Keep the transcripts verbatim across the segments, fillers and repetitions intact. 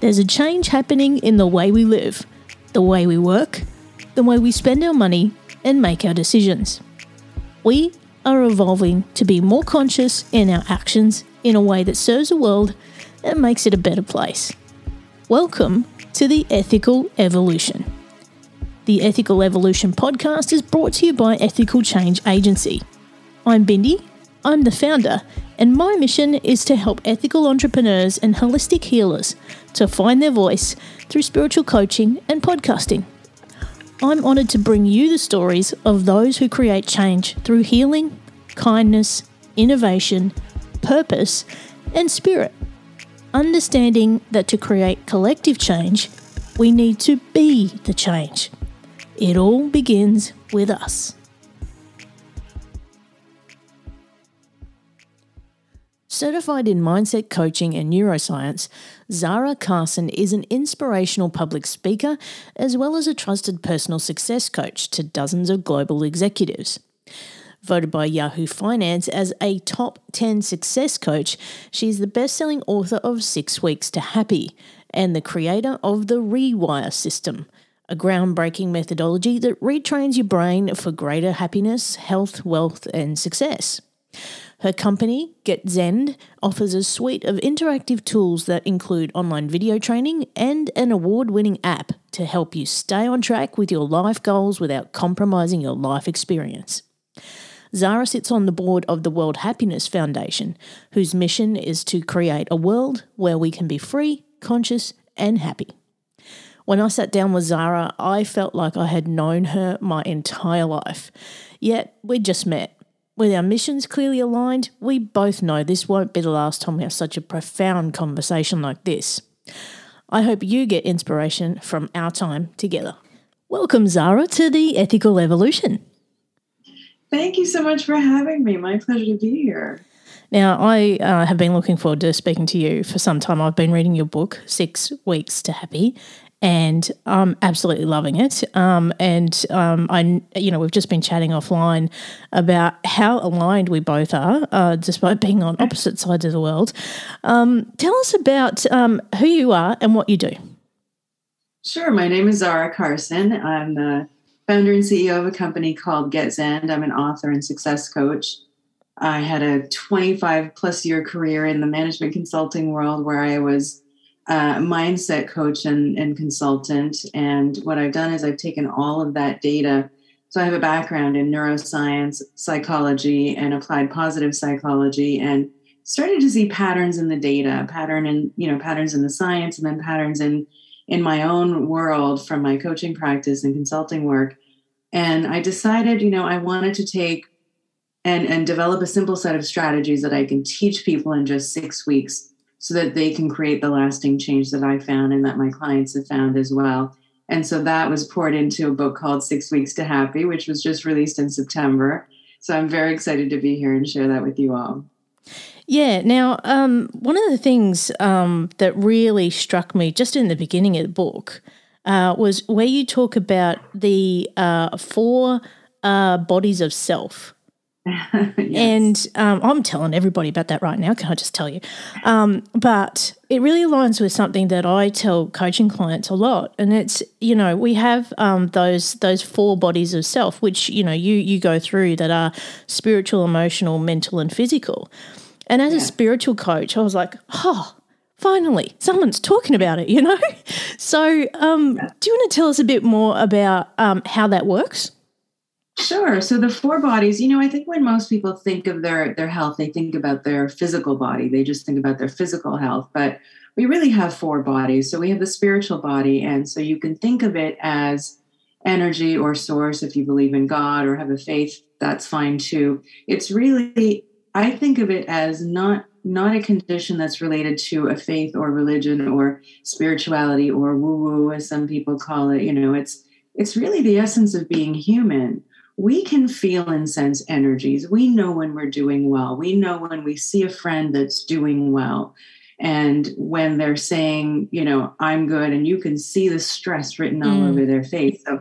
There's a change happening in the way we live, the way we work, the way we spend our money and make our decisions. We are evolving to be more conscious in our actions in a way that serves the world and makes it a better place. Welcome to the Ethical Evolution. The Ethical Evolution podcast is brought to you by Ethical Change Agency. I'm Bindi, I'm the founder, and my mission is to help ethical entrepreneurs and holistic healers to find their voice through spiritual coaching and podcasting. I'm honoured to bring you the stories of those who create change through healing, kindness, innovation, purpose, and spirit. Understanding that to create collective change, we need to be the change. It all begins with us. Certified in mindset coaching and neuroscience, Zara Carson is an inspirational public speaker as well as a trusted personal success coach to dozens of global executives. Voted by Yahoo Finance as a top ten success coach, she is the best-selling author of Six Weeks to Happy and the creator of the Rewire System, a groundbreaking methodology that retrains your brain for greater happiness, health, wealth, and success. Her company, GetZend, offers a suite of interactive tools that include online video training and an award-winning app to help you stay on track with your life goals without compromising your life experience. Zara sits on the board of the World Happiness Foundation, whose mission is to create a world where we can be free, conscious, and happy. When I sat down with Zara, I felt like I had known her my entire life, yet we'd just met. With our missions clearly aligned, we both know this won't be the last time we have such a profound conversation like this. I hope you get inspiration from our time together. Welcome, Zara, to the Ethical Evolution. Thank you so much for having me. My pleasure to be here. Now, I uh, have been looking forward to speaking to you for some time. I've been reading your book, Six Weeks to Happy, and I'm absolutely loving it. Um, and um, I, you know, we've just been chatting offline about how aligned we both are, uh, despite being on opposite sides of the world. Um, tell us about um, who you are and what you do. Sure. My name is Zara Carson. I'm the founder and C E O of a company called GetZend. I'm an author and success coach. I had a twenty-five plus year career in the management consulting world where I was a mindset coach and, and consultant. And what I've done is I've taken all of that data. So I have a background in neuroscience, psychology, and applied positive psychology, and started to see patterns in the data, pattern in, you know, patterns in the science, and then patterns in, in my own world from my coaching practice and consulting work. And I decided, you know, I wanted to take and, and develop a simple set of strategies that I can teach people in just six weeks so that they can create the lasting change that I found and that my clients have found as well. And so that was poured into a book called Six Weeks to Happy, which was just released in September. So I'm very excited to be here and share that with you all. Yeah. Now, um, one of the things um, that really struck me just in the beginning of the book uh, was where you talk about the uh, four uh, bodies of self. Yes. And um, I'm telling everybody about that right now, can I just tell you? Um, but it really aligns with something that I tell coaching clients a lot, and it's, you know, we have um, those those four bodies of self, which, you know, you you go through, that are spiritual, emotional, mental, and physical. And as yeah. a spiritual coach, I was like, oh, finally, someone's talking about it, you know? So um, yeah. do you want to tell us a bit more about um, how that works? Sure. So the four bodies, you know, I think when most people think of their, their health, they think about their physical body. They just think about their physical health. But we really have four bodies. So we have the spiritual body. And so you can think of it as energy or source. If you believe in God or have a faith, that's fine too. It's really, I think of it as not, not a condition that's related to a faith or religion or spirituality or woo-woo, as some people call it. You know, it's, it's really the essence of being human. We can feel and sense energies. We know when we're doing well. We know when we see a friend that's doing well. And when they're saying, you know, I'm good, and you can see the stress written all mm. over their face. So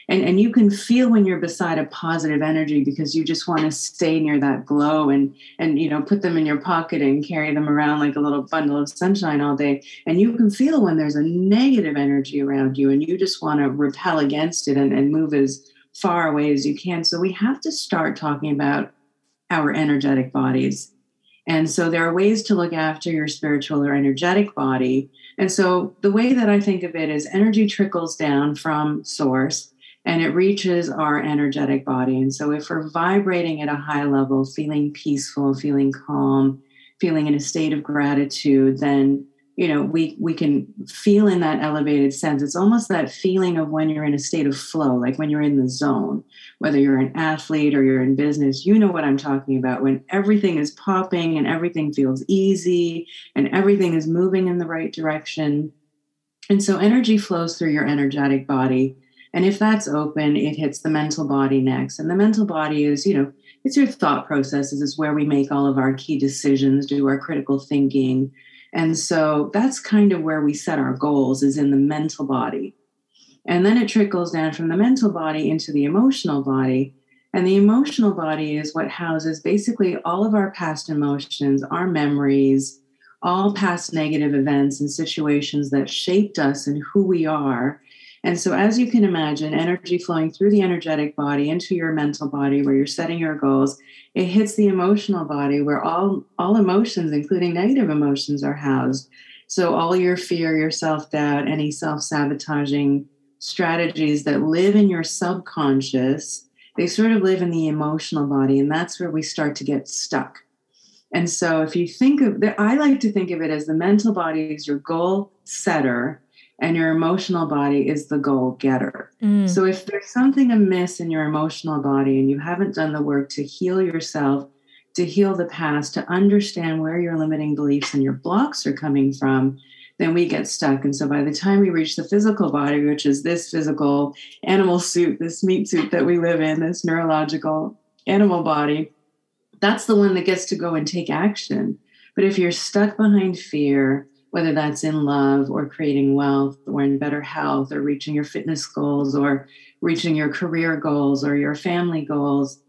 And, and you can feel when you're beside a positive energy because you just want to stay near that glow and, and, you know, put them in your pocket and carry them around like a little bundle of sunshine all day. And you can feel when there's a negative energy around you and you just want to repel against it and, and move as far away as you can. So we have to start talking about our energetic bodies. And so there are ways to look after your spiritual or energetic body. And so the way that I think of it is energy trickles down from source and it reaches our energetic body. And so if we're vibrating at a high level, feeling peaceful, feeling calm, feeling in a state of gratitude, then, you know, we, we can feel in that elevated sense. It's almost that feeling of when you're in a state of flow, like when you're in the zone, whether you're an athlete or you're in business, you know what I'm talking about, when everything is popping and everything feels easy and everything is moving in the right direction. And so energy flows through your energetic body. And if that's open, it hits the mental body next. And the mental body is, you know, it's your thought processes. It's where we make all of our key decisions, do our critical thinking. And so that's kind of where we set our goals, is in the mental body. And then it trickles down from the mental body into the emotional body. And the emotional body is what houses basically all of our past emotions, our memories, all past negative events and situations that shaped us and who we are. And so as you can imagine, energy flowing through the energetic body into your mental body where you're setting your goals, it hits the emotional body where all, all emotions, including negative emotions, are housed. So all your fear, your self-doubt, any self-sabotaging strategies that live in your subconscious, they sort of live in the emotional body. And that's where we start to get stuck. And so if you think of the, I like to think of it as the mental body is your goal setter and your emotional body is the goal getter. Mm. So if there's something amiss in your emotional body and you haven't done the work to heal yourself, to heal the past, to understand where your limiting beliefs and your blocks are coming from, then we get stuck. And so by the time we reach the physical body, which is this physical animal suit, this meat suit that we live in, this neurological animal body, that's the one that gets to go and take action. But if you're stuck behind fear, whether that's in love or creating wealth or in better health or reaching your fitness goals or reaching your career goals or your family goals,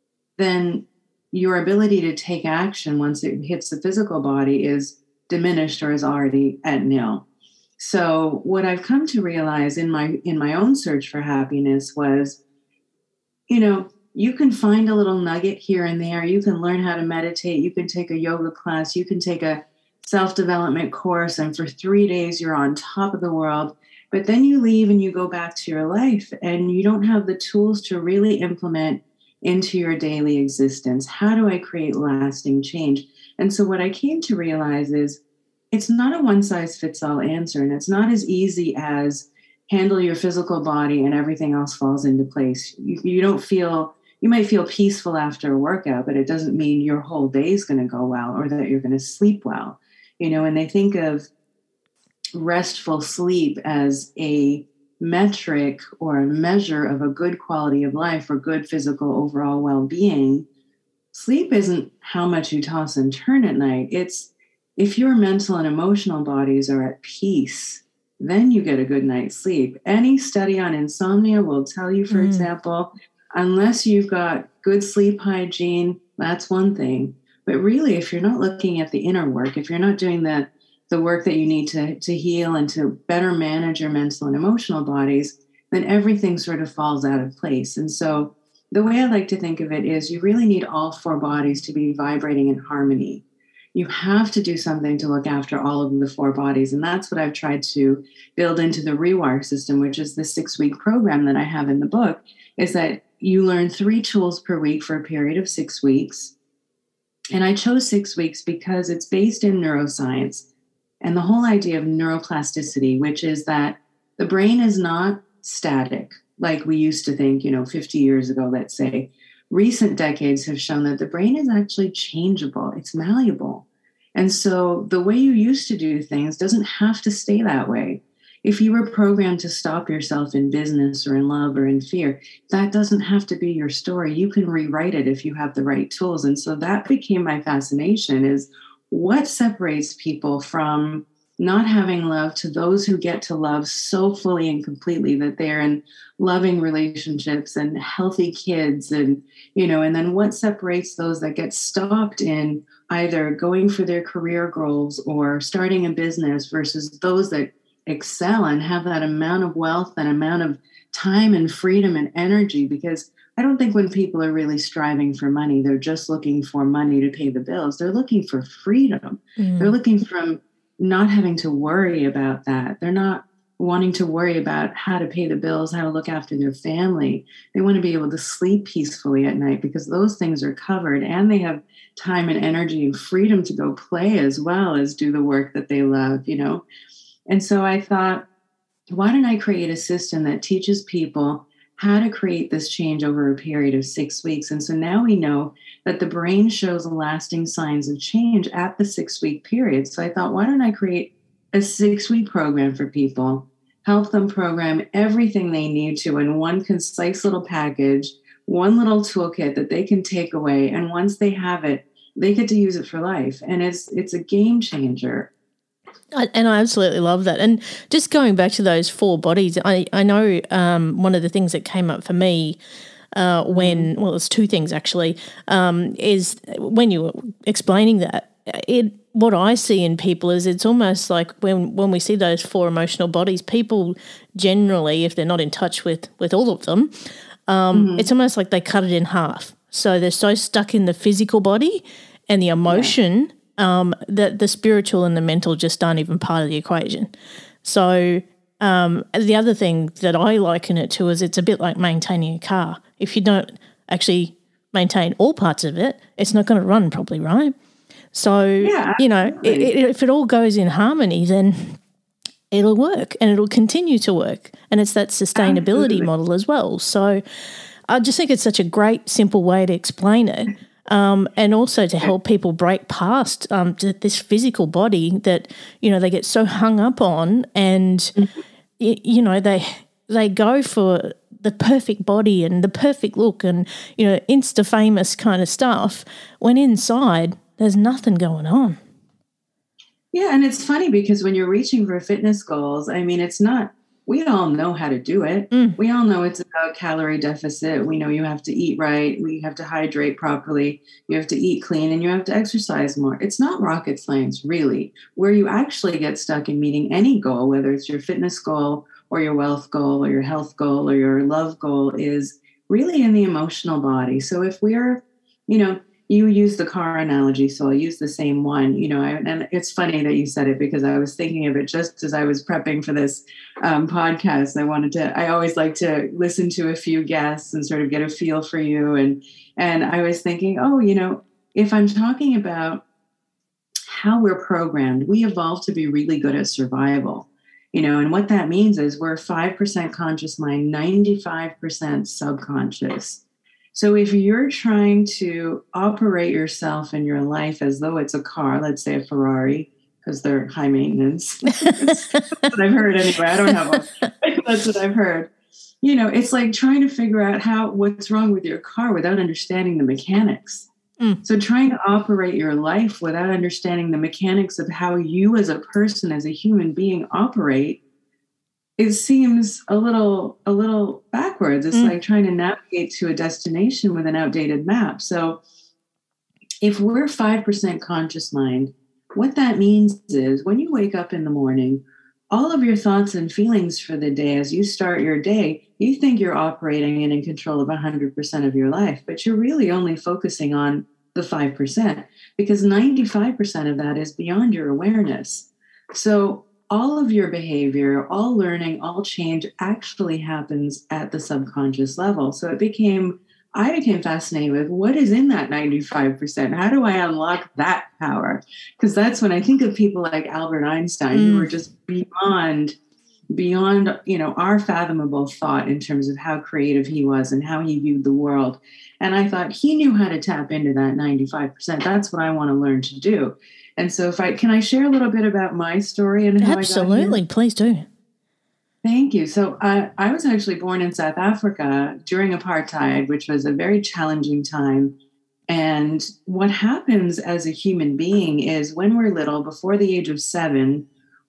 then your ability to take action once it hits the physical body is diminished or is already at nil. So what I've come to realize in my in my own search for happiness was, you know, you can find a little nugget here and there. You can learn how to meditate. You can take a yoga class. You can take a self-development course, and for three days you're on top of the world. But then you leave and you go back to your life and you don't have the tools to really implement into your daily existence. How do I create lasting change? And so what I came to realize is it's not a one-size-fits-all answer, and it's not as easy as handle your physical body and everything else falls into place. You, you don't feel, you might feel peaceful after a workout, but it doesn't mean your whole day is going to go well or that you're going to sleep well. You know, and they think of restful sleep as a metric or a measure of a good quality of life or good physical overall well-being. Sleep isn't how much you toss and turn at night. It's if your mental and emotional bodies are at peace, then you get a good night's sleep. Any study on insomnia will tell you, for mm. example, unless you've got good sleep hygiene, that's one thing. But really, if you're not looking at the inner work, if you're not doing the, the work that you need to, to heal and to better manage your mental and emotional bodies, then everything sort of falls out of place. And so the way I like to think of it is you really need all four bodies to be vibrating in harmony. You have to do something to look after all of the four bodies. And that's what I've tried to build into the Rewire system, which is the six-week program that I have in the book, is that you learn three tools per week for a period of six weeks. And I chose six weeks because it's based in neuroscience and the whole idea of neuroplasticity, which is that the brain is not static like we used to think, you know, fifty years ago, let's say. Recent decades have shown that the brain is actually changeable. It's malleable. And so the way you used to do things doesn't have to stay that way. If you were programmed to stop yourself in business or in love or in fear, that doesn't have to be your story. You can rewrite it if you have the right tools. And so that became my fascination, is what separates people from not having love to those who get to love so fully and completely that they're in loving relationships and healthy kids. And, you know, and then what separates those that get stopped in either going for their career goals or starting a business versus those that excel and have that amount of wealth and amount of time and freedom and energy. Because I don't think when people are really striving for money, they're just looking for money to pay the bills. They're looking for freedom. Mm. They're looking from not having to worry about that. They're not wanting to worry about how to pay the bills, how to look after their family. They want to be able to sleep peacefully at night because those things are covered, and they have time and energy and freedom to go play as well as do the work that they love, you know? And so I thought, why don't I create a system that teaches people how to create this change over a period of six weeks? And so now we know that the brain shows lasting signs of change at the six-week period. So I thought, why don't I create a six-week program for people, help them program everything they need to in one concise little package, one little toolkit that they can take away. And once they have it, they get to use it for life. And it's it's a game changer. I, and I absolutely love that. And just going back to those four bodies, I, I know um, one of the things that came up for me uh, when, well, it's two things actually, um, is when you were explaining that, it what I see in people is it's almost like when, when we see those four emotional bodies, people generally, if they're not in touch with, with all of them, um, mm-hmm. it's almost like they cut it in half. So they're so stuck in the physical body and the emotion yeah. Um, that the spiritual and the mental just aren't even part of the equation. So um, the other thing that I liken it to is it's a bit like maintaining a car. If you don't actually maintain all parts of it, it's not going to run properly, right? So, yeah, you know, it, it, if it all goes in harmony, then it'll work and it'll continue to work. And it's that sustainability absolutely. Model as well. So I just think it's such a great, simple way to explain it. Um, and also to help people break past um, to this physical body that, you know, they get so hung up on, and, mm-hmm. y- you know, they they go for the perfect body and the perfect look and, you know, Insta-famous kind of stuff, when inside there's nothing going on. Yeah, and it's funny because when you're reaching for fitness goals, I mean, it's not, we all know how to do it. Mm. We all know it's about calorie deficit. We know you have to eat right. We have to hydrate properly. You have to eat clean, and you have to exercise more. It's not rocket science, really. Where you actually get stuck in meeting any goal, whether it's your fitness goal or your wealth goal or your health goal or your love goal, is really in the emotional body. So if we're, you know, you use the car analogy, so I'll use the same one. You know, I, and it's funny that you said it because I was thinking of it just as I was prepping for this um, podcast. I wanted to, I always like to listen to a few guests and sort of get a feel for you. And, and I was thinking, oh, you know, if I'm talking about how we're programmed, we evolved to be really good at survival. You know, and what that means is we're five percent conscious mind, ninety-five percent subconscious. So if you're trying to operate yourself in your life as though it's a car, let's say a Ferrari, because they're high maintenance. That's what I've heard anyway. I don't have one. That's what I've heard. You know, it's like trying to figure out how what's wrong with your car without understanding the mechanics. Mm. So trying to operate your life without understanding the mechanics of how you as a person, as a human being operate, it seems a little a little backwards. It's mm. like trying to navigate to a destination with an outdated map. So if we're five percent conscious mind, what that means is when you wake up in the morning, all of your thoughts and feelings for the day as you start your day, you think you're operating and in control of one hundred percent of your life, but you're really only focusing on the five percent because ninety-five percent of that is beyond your awareness. So all of your behavior, all learning, all change actually happens at the subconscious level. So it became, I became fascinated with what is in that ninety-five percent? How do I unlock that power? Because that's when I think of people like Albert Einstein, mm. who are just beyond, beyond, you know, our fathomable thought in terms of how creative he was and how he viewed the world. And I thought he knew how to tap into that ninety-five percent. That's what I want to learn to do. And so if I, can I share a little bit about my story and how Absolutely. I got here? Please do. Thank you. So I, I was actually born in South Africa during apartheid, which was a very challenging time. And what happens as a human being is when we're little, before the age of seven,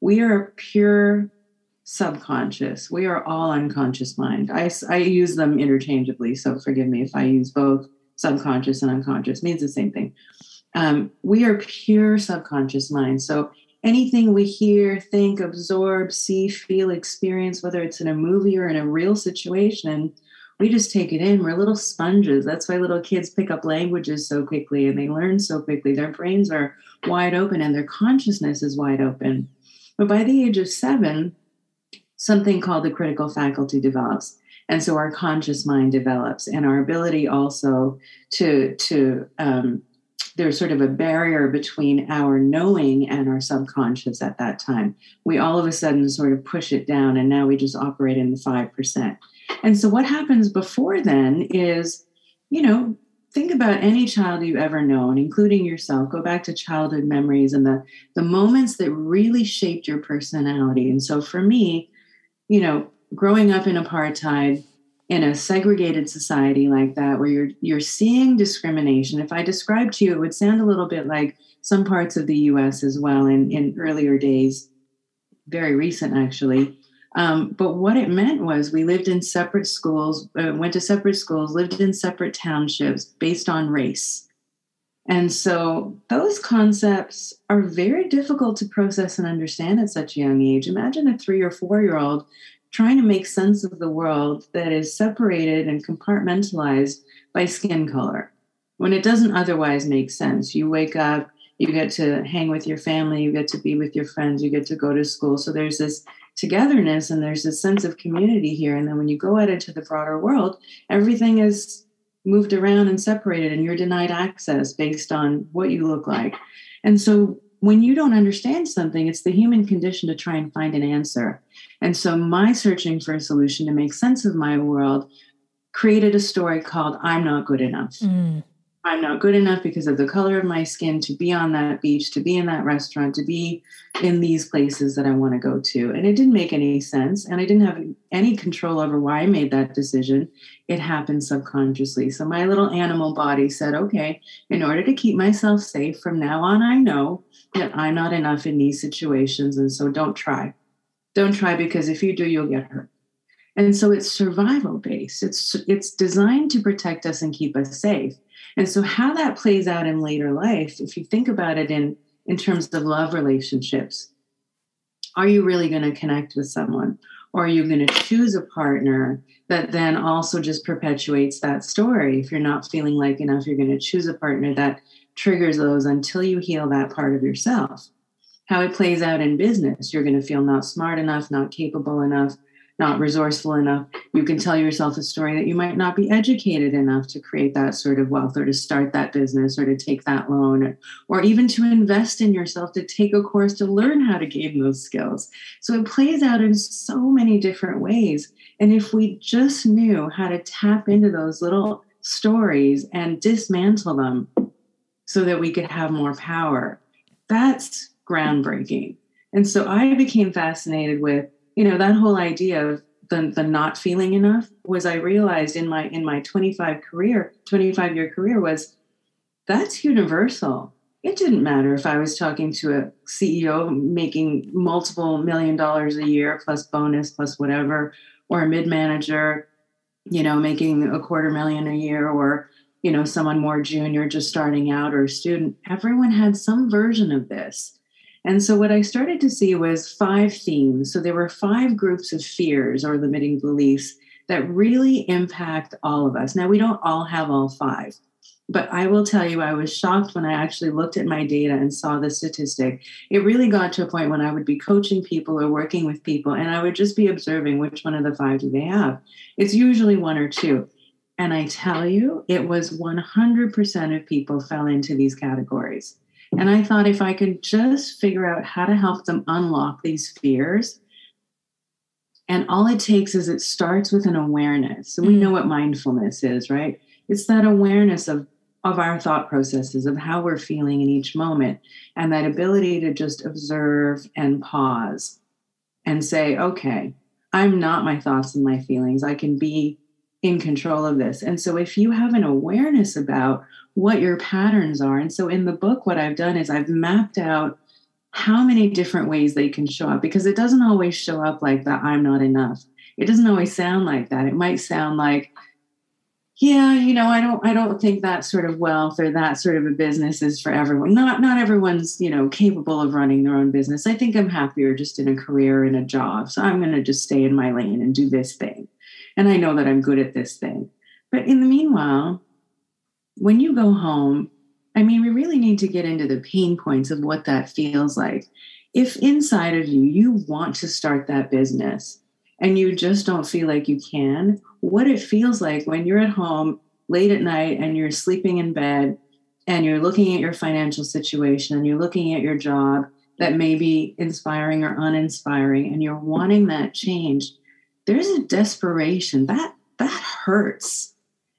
we are a pure subconscious. We are all unconscious mind. I, I use them interchangeably, so forgive me if I use both subconscious and unconscious. It means the same thing. Um, we are pure subconscious mind. So anything we hear, think, absorb, see, feel, experience, whether it's in a movie or in a real situation, we just take it in. We're little sponges. That's why little kids pick up languages so quickly and they learn so quickly. Their brains are wide open and their consciousness is wide open. But by the age of seven, something called the critical faculty develops. And so our conscious mind develops, and our ability also to, to um, there's sort of a barrier between our knowing and our subconscious at that time. We all of a sudden sort of push it down, and now we just operate in the five percent. And so what happens before then is, you know, think about any child you've ever known, including yourself. Go back to childhood memories and the, the moments that really shaped your personality. And so for me, you know, growing up in apartheid, in a segregated society like that, where you're you're seeing discrimination. If I described to you, it would sound a little bit like some parts of the U S as well in, in earlier days, very recent actually. Um, but what it meant was we lived in separate schools, uh, went to separate schools, lived in separate townships based on race. And so those concepts are very difficult to process and understand at such a young age. Imagine a three or four-year-old trying to make sense of the world that is separated and compartmentalized by skin color, when it doesn't otherwise make sense. You wake up, you get to hang with your family, you get to be with your friends, you get to go to school. So there's this togetherness and there's this sense of community here. And then when you go out into the broader world, everything is moved around and separated, and you're denied access based on what you look like. And so when you don't understand something, it's the human condition to try and find an answer. And so my searching for a solution to make sense of my world created a story called I'm Not Good Enough. Mm. I'm not good enough because of the color of my skin to be on that beach, to be in that restaurant, to be in these places that I want to go to. And it didn't make any sense. And I didn't have any control over why I made that decision. It happened subconsciously. So my little animal body said, okay, in order to keep myself safe from now on, I know that I'm not enough in these situations. And so don't try. Don't try, because if you do, you'll get hurt. And so it's survival based. It's, it's designed to protect us and keep us safe. And so how that plays out in later life, if you think about it in, in terms of love relationships, are you really going to connect with someone? Or are you going to choose a partner that then also just perpetuates that story? If you're not feeling like enough, you're going to choose a partner that triggers those until you heal that part of yourself. How it plays out in business, you're going to feel not smart enough, not capable enough, not resourceful enough. You can tell yourself a story that you might not be educated enough to create that sort of wealth, or to start that business, or to take that loan, or, or even to invest in yourself, to take a course to learn how to gain those skills. So it plays out in so many different ways. And if we just knew how to tap into those little stories and dismantle them so that we could have more power, that's groundbreaking. And so I became fascinated with, you know, that whole idea of the, the not feeling enough. Was I realized in my in my twenty-five career, twenty-five year career, was that's universal. It didn't matter if I was talking to a C E O making multiple million dollars a year plus bonus plus whatever, or a mid manager, you know, making a quarter million a year, or, you know, someone more junior just starting out, or a student. Everyone had some version of this. And so what I started to see was five themes. So there were five groups of fears or limiting beliefs that really impact all of us. Now, we don't all have all five, but I will tell you, I was shocked when I actually looked at my data and saw the statistic. It really got to a point when I would be coaching people or working with people, and I would just be observing which one of the five do they have. It's usually one or two. And I tell you, it was one hundred percent of people fell into these categories. And I thought, if I could just figure out how to help them unlock these fears, and all it takes is it starts with an awareness. So we know what mindfulness is, right? It's that awareness of, of our thought processes, of how we're feeling in each moment, and that ability to just observe and pause and say, okay, I'm not my thoughts and my feelings. I can be in control of this. And so if you have an awareness about what your patterns are, and so in the book, what I've done is I've mapped out how many different ways they can show up, because it doesn't always show up like that I'm not enough. It doesn't always sound like that. It might sound like, yeah, you know, I don't I don't think that sort of wealth or that sort of a business is for everyone. Not not everyone's, you know, capable of running their own business. I think I'm happier just in a career, in a job. So I'm going to just stay in my lane and do this thing. And I know that I'm good at this thing. But in the meanwhile, when you go home, I mean, we really need to get into the pain points of what that feels like. If inside of you, you want to start that business and you just don't feel like you can, what it feels like when you're at home late at night and you're sleeping in bed and you're looking at your financial situation and you're looking at your job that may be inspiring or uninspiring and you're wanting that change, there's a desperation. That, that hurts.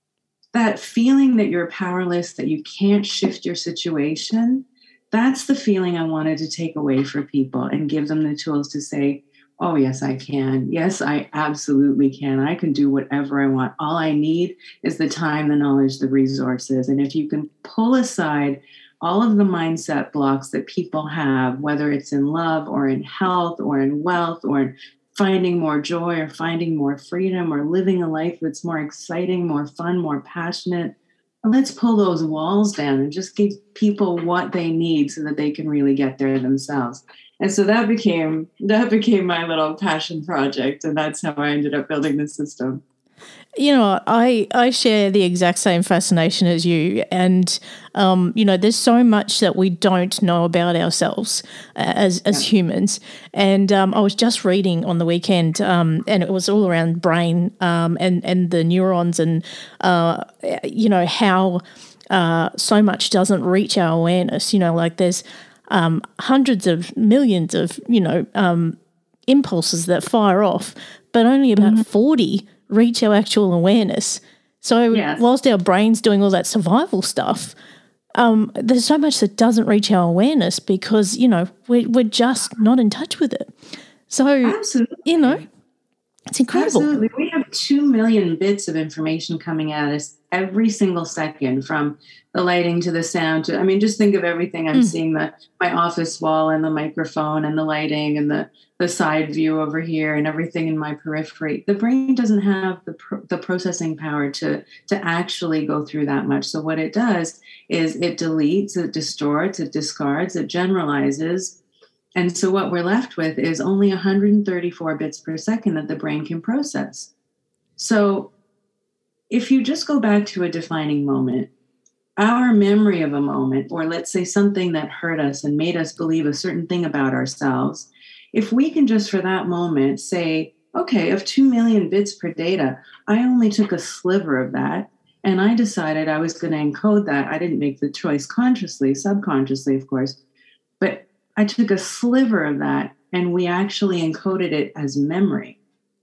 That feeling that you're powerless, that you can't shift your situation, that's the feeling I wanted to take away for people and give them the tools to say, oh, yes, I can. Yes, I absolutely can. I can do whatever I want. All I need is the time, the knowledge, the resources. And if you can pull aside all of the mindset blocks that people have, whether it's in love or in health or in wealth or in finding more joy or finding more freedom or living a life that's more exciting, more fun, more passionate, let's pull those walls down and just give people what they need so that they can really get there themselves. And so that became that became my little passion project, and that's how I ended up building the system. You know, I, I share the exact same fascination as you. And, um, you know, there's so much that we don't know about ourselves as as yeah. humans. And um, I was just reading on the weekend, um, and it was all around brain um, and, and the neurons and, uh, you know, how uh, so much doesn't reach our awareness. You know, like there's um, hundreds of millions of, you know, um, impulses that fire off, but only about mm-hmm. forty reach our actual awareness. So yes. whilst our brain's doing all that survival stuff, um, there's so much that doesn't reach our awareness because, you know, we're, we're just not in touch with it. So, Absolutely. you know, it's incredible. Absolutely. We have two million bits of information coming at us every single second, from the lighting to the sound to, I mean, just think of everything I'm mm. seeing, the my office wall and the microphone and the lighting and the, the side view over here and everything in my periphery. The brain doesn't have the pro- the processing power to, to actually go through that much. So what it does is it deletes, it distorts, it discards, it generalizes. And so what we're left with is only one hundred thirty-four bits per second that the brain can process. So if you just go back to a defining moment, our memory of a moment, or let's say something that hurt us and made us believe a certain thing about ourselves, if we can just for that moment say, okay, of two million bits per data, I only took a sliver of that, and I decided I was going to encode that. I didn't make the choice consciously, subconsciously, of course, but I took a sliver of that and we actually encoded it as memory.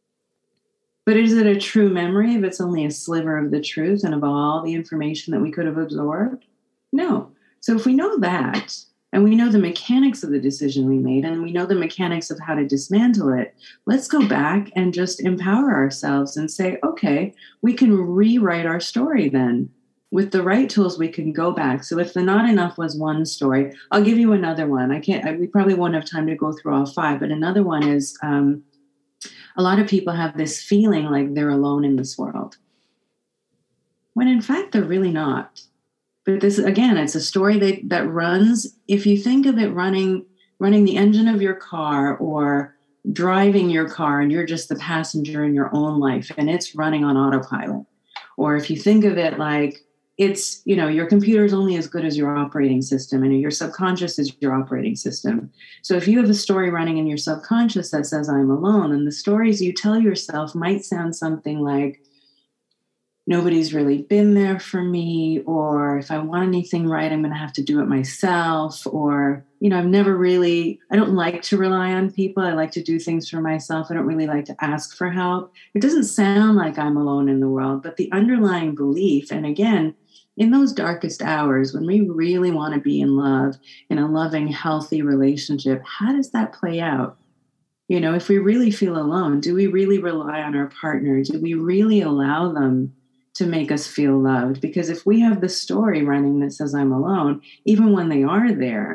But is it a true memory if it's only a sliver of the truth and of all the information that we could have absorbed? No. So if we know that, and we know the mechanics of the decision we made, and we know the mechanics of how to dismantle it, let's go back and just empower ourselves and say, okay, we can rewrite our story then. With the right tools, we can go back. So if the not enough was one story, I'll give you another one. I can't, I, we probably won't have time to go through all five, but another one is um, a lot of people have this feeling like they're alone in this world, when in fact, they're really not. But this, again, it's a story that, that runs, if you think of it running, running the engine of your car or driving your car and you're just the passenger in your own life and it's running on autopilot. Or if you think of it like, it's, you know, your computer is only as good as your operating system and your subconscious is your operating system. So if you have a story running in your subconscious that says, I'm alone, and the stories you tell yourself might sound something like, nobody's really been there for me, or if I want anything right, I'm going to have to do it myself, or, you know, I've never really, I don't like to rely on people. I like to do things for myself. I don't really like to ask for help. It doesn't sound like I'm alone in the world, but the underlying belief, and again, in those darkest hours, when we really want to be in love, in a loving, healthy relationship, how does that play out? You know, if we really feel alone, do we really rely on our partner? Do we really allow them to make us feel loved? Because if we have the story running that says I'm alone, even when they are there,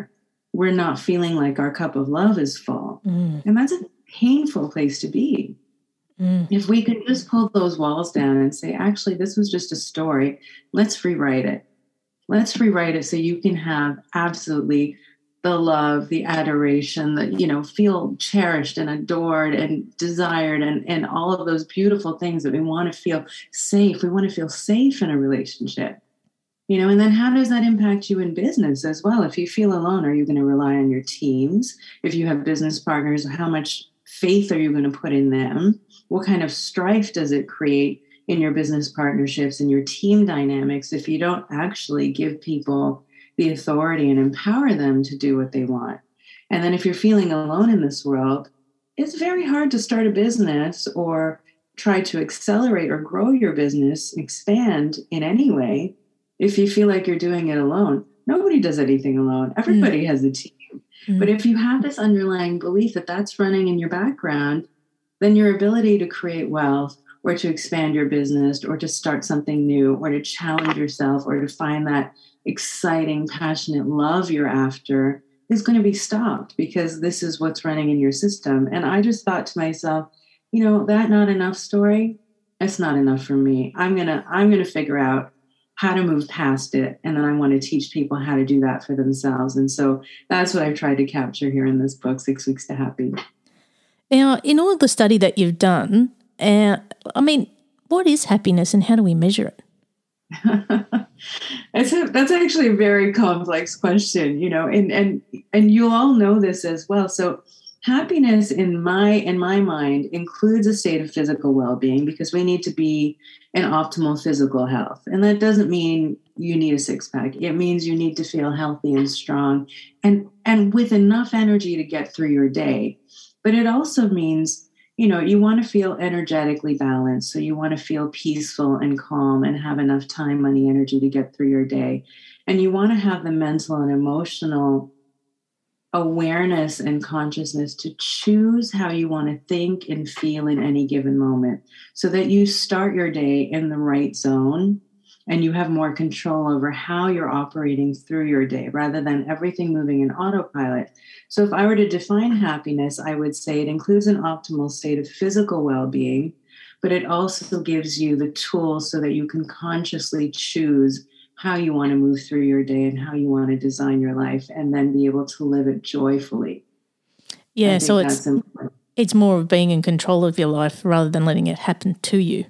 we're not feeling like our cup of love is full. Mm. And that's a painful place to be. Mm. If we can just pull those walls down and say, actually, this was just a story, let's rewrite it. Let's rewrite it so you can have absolutely the love, the adoration, that, you know, feel cherished and adored and desired, and, and all of those beautiful things that we want to feel safe. We want to feel safe in a relationship. You know, and then how does that impact you in business as well? If you feel alone, are you going to rely on your teams? If you have business partners, how much faith are you going to put in them? What kind of strife does it create in your business partnerships and your team dynamics if you don't actually give people the authority and empower them to do what they want? And then if you're feeling alone in this world, it's very hard to start a business or try to accelerate or grow your business, expand in any way, if you feel like you're doing it alone. Nobody does anything alone. Everybody mm. has a team. Mm. But if you have this underlying belief that that's running in your background, then your ability to create wealth or to expand your business or to start something new or to challenge yourself or to find that exciting, passionate love you're after is going to be stopped because this is what's running in your system. And I just thought to myself, you know, that not enough story, that's not enough for me. I'm going to, I'm going to figure out how to move past it. And then I want to teach people how to do that for themselves. And so that's what I've tried to capture here in this book, Six Weeks to Happy. Now, in all the study that you've done, uh, I mean, what is happiness and how do we measure it? That's, a, that's actually a very complex question, you know, and, and, and you all know this as well. So happiness in my, in my mind includes a state of physical well-being because we need to be in optimal physical health. And that doesn't mean you need a six pack. It means you need to feel healthy and strong and, and with enough energy to get through your day. But it also means, you know, you want to feel energetically balanced. So you want to feel peaceful and calm and have enough time, money, energy to get through your day. And you want to have the mental and emotional awareness and consciousness to choose how you want to think and feel in any given moment so that you start your day in the right zone and you have more control over how you're operating through your day rather than everything moving in autopilot. So if I were to define happiness, I would say it includes an optimal state of physical well-being, but it also gives you the tools so that you can consciously choose how you want to move through your day and how you want to design your life and then be able to live it joyfully. Yeah, so it's important. It's more of being in control of your life rather than letting it happen to you.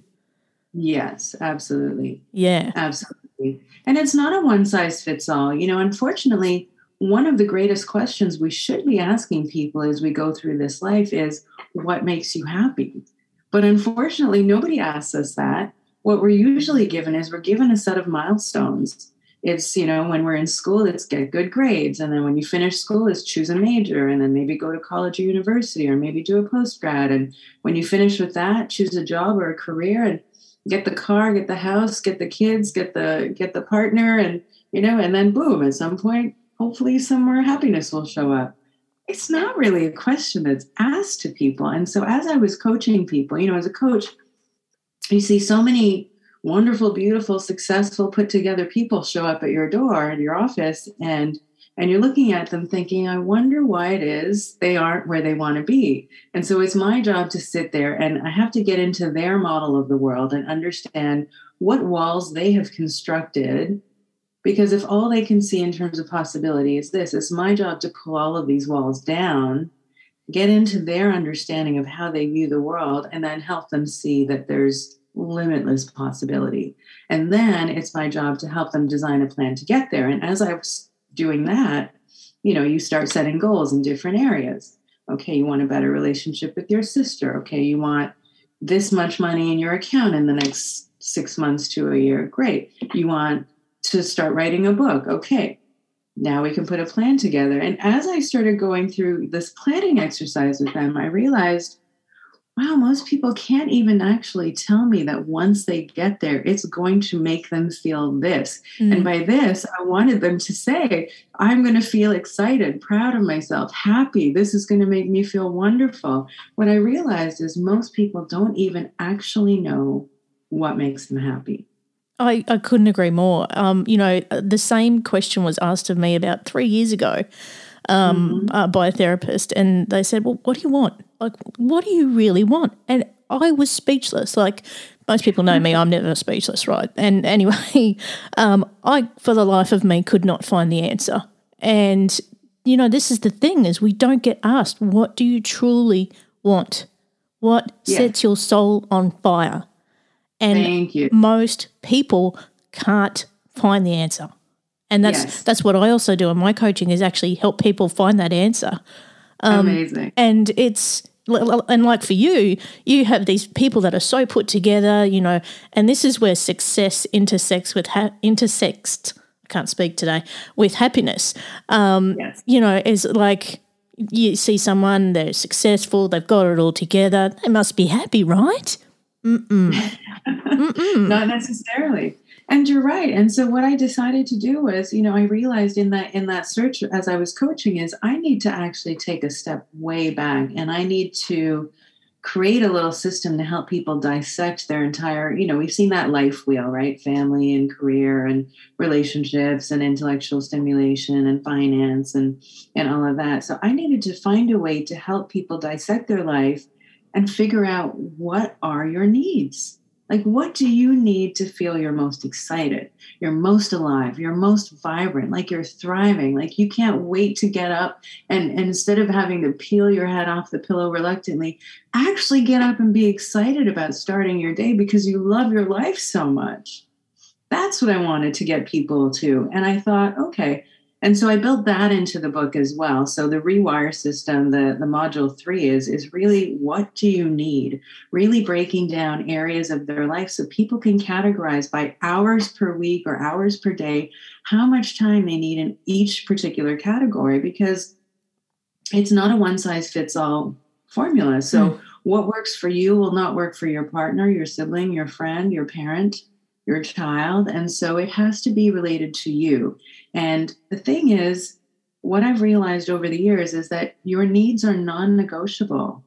Yes, absolutely. Yeah. Absolutely. And it's not a one size fits all. You know, unfortunately, one of the greatest questions we should be asking people as we go through this life is, what makes you happy? But unfortunately, nobody asks us that. What we're usually given is we're given a set of milestones. It's, you know, when we're in school, it's get good grades. And then when you finish school, it's choose a major and then maybe go to college or university or maybe do a postgrad. And when you finish with that, choose a job or a career and get the car, get the house, get the kids, get the get the partner. And, you know, and then boom, at some point, hopefully some more happiness will show up. It's not really a question that's asked to people. And so as I was coaching people, you know, as a coach, you see so many wonderful, beautiful, successful, put together people show up at your door in your office and and you're looking at them thinking, I wonder why it is they aren't where they want to be. And so it's my job to sit there and I have to get into their model of the world and understand what walls they have constructed. Because if all they can see in terms of possibility is this, it's my job to pull all of these walls down, get into their understanding of how they view the world, and then help them see that there's limitless possibility. And then it's my job to help them design a plan to get there. And as I was doing that, you know, you start setting goals in different areas. Okay, you want a better relationship with your sister. Okay, you want this much money in your account in the next six months to a year. Great. You want to start writing a book. Okay, now we can put a plan together. And as I started going through this planning exercise with them, I realized, wow, most people can't even actually tell me that once they get there, it's going to make them feel this. Mm. And by this, I wanted them to say, I'm going to feel excited, proud of myself, happy. This is going to make me feel wonderful. What I realized is most people don't even actually know what makes them happy. I, I couldn't agree more. Um, you know, the same question was asked of me about three years ago. um, Mm-hmm. uh, by a therapist, and they said, well, what do you want? Like, what do you really want? And I was speechless. Like, most people know me, I'm never speechless, right? And anyway, um, I, for the life of me, could not find the answer. And, you know, this is the thing, is we don't get asked, what do you truly want? What Yes. sets your soul on fire? And Thank you. most people can't find the answer. And that's Yes. that's what I also do in my coaching, is actually help people find that answer. Um, Amazing. And it's, and like for you, you have these people that are so put together, you know, and this is where success intersects with, ha- intersects, I can't speak today, with happiness. Um, Yes. You know, is like you see someone, they're successful, they've got it all together, they must be happy, right? Mm-mm. Mm-mm. Not necessarily. And you're right. And so what I decided to do was, you know, I realized in that in that search as I was coaching is I need to actually take a step way back, and I need to create a little system to help people dissect their entire, you know, we've seen that life wheel, right? Family and career and relationships and intellectual stimulation and finance and and all of that. So I needed to find a way to help people dissect their life and figure out, what are your needs? Like, what do you need to feel you're most excited, you're most alive, you're most vibrant, like you're thriving, like you can't wait to get up and, and instead of having to peel your head off the pillow reluctantly, actually get up and be excited about starting your day because you love your life so much. That's what I wanted to get people to. And I thought, okay. And so I built that into the book as well. So the Rewire system, the, the module three is, is really, what do you need? Really breaking down areas of their life so people can categorize by hours per week or hours per day how much time they need in each particular category, because it's not a one-size-fits-all formula. So mm. what works for you will not work for your partner, your sibling, your friend, your parent, your child. And so it has to be related to you. And the thing is, what I've realized over the years is that your needs are non-negotiable.